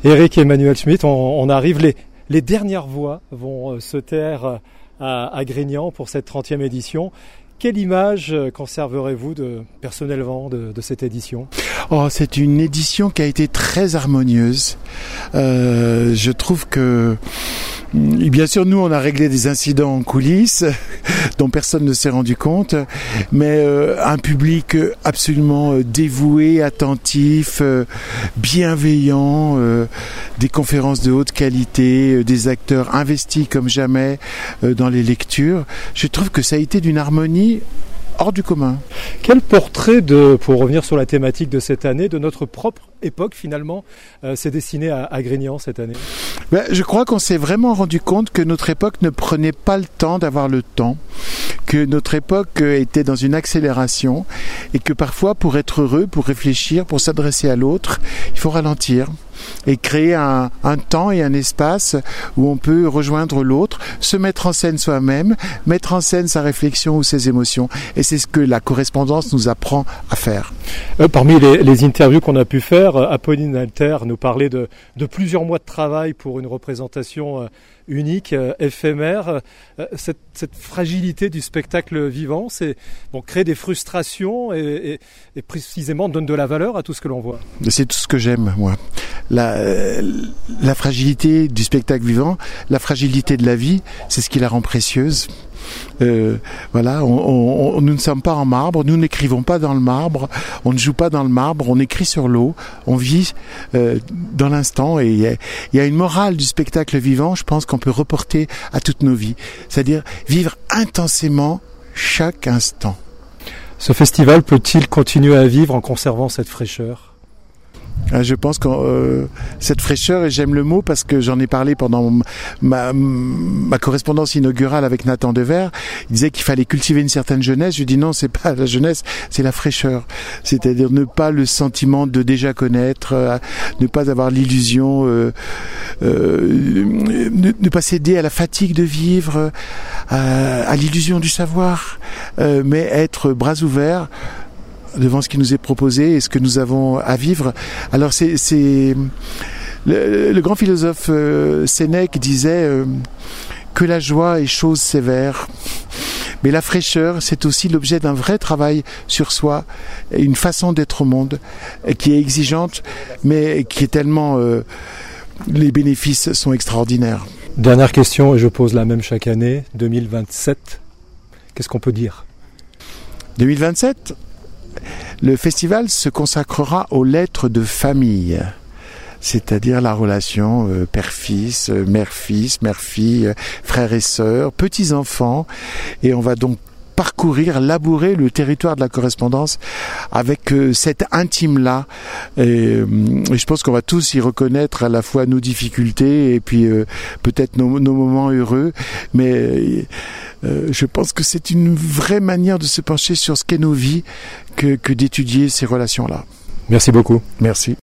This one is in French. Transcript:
Éric et Emmanuel Schmitt, on arrive, les dernières voix vont se taire à Grignan pour cette 30e édition. Quelle image conserverez-vous personnellement de cette édition ? C'est une édition qui a été très harmonieuse. Je trouve que, bien sûr, nous, on a réglé des incidents en coulisses dont personne ne s'est rendu compte, mais un public absolument dévoué, attentif, bienveillant, des conférences de haute qualité, des acteurs investis comme jamais dans les lectures. Je trouve que ça a été d'une harmonie hors du commun. Quel portrait, pour revenir sur la thématique de cette année, de notre propre époque finalement, s'est dessiné à Grignan cette année ? Je crois qu'on s'est vraiment rendu compte que notre époque ne prenait pas le temps d'avoir le temps, que notre époque était dans une accélération et que parfois pour être heureux, pour réfléchir, pour s'adresser à l'autre, il faut ralentir et créer un temps et un espace où on peut rejoindre l'autre, se mettre en scène soi-même, mettre en scène sa réflexion ou ses émotions. Et c'est ce que la correspondance nous apprend à faire. Parmi les interviews qu'on a pu faire, Apolline Alter nous parlait de plusieurs mois de travail pour une représentation unique, éphémère. Cette fragilité du spectacle vivant, c'est créer des frustrations et précisément donne de la valeur à tout ce que l'on voit. C'est tout ce que j'aime, moi. La fragilité du spectacle vivant, la fragilité de la vie, c'est ce qui la rend précieuse. Voilà, nous ne sommes pas en marbre, nous n'écrivons pas dans le marbre, on ne joue pas dans le marbre, on écrit sur l'eau, on vit dans l'instant et il y a une morale du spectacle vivant, je pense qu'on peut reporter à toutes nos vies, c'est-à-dire vivre intensément chaque instant. Ce festival peut-il continuer à vivre en conservant cette fraîcheur ? Je pense que cette fraîcheur, et j'aime le mot parce que j'en ai parlé pendant ma correspondance inaugurale avec Nathan Dever, il disait qu'il fallait cultiver une certaine jeunesse. Je dis non, c'est pas la jeunesse, c'est la fraîcheur. C'est-à-dire ne pas le sentiment de déjà connaître, ne pas avoir l'illusion, ne pas céder à la fatigue de vivre, à l'illusion du savoir, mais être bras ouverts devant ce qui nous est proposé et ce que nous avons à vivre. Alors c'est le grand philosophe Sénèque disait que la joie est chose sévère, mais la fraîcheur c'est aussi l'objet d'un vrai travail sur soi, une façon d'être au monde qui est exigeante mais qui est tellement les bénéfices sont extraordinaires. Dernière question, et je pose la même chaque année, 2027, qu'est-ce qu'on peut dire ? 2027 ? Le festival se consacrera aux lettres de famille, c'est-à-dire la relation père-fils, mère-fils, mère-fille, frères et sœurs, petits-enfants, et on va donc parcourir, labourer le territoire de la correspondance avec cet intime-là. Et je pense qu'on va tous y reconnaître à la fois nos difficultés et puis peut-être nos moments heureux, mais je pense que c'est une vraie manière de se pencher sur ce qu'est nos vies que d'étudier ces relations-là. Merci beaucoup. Merci.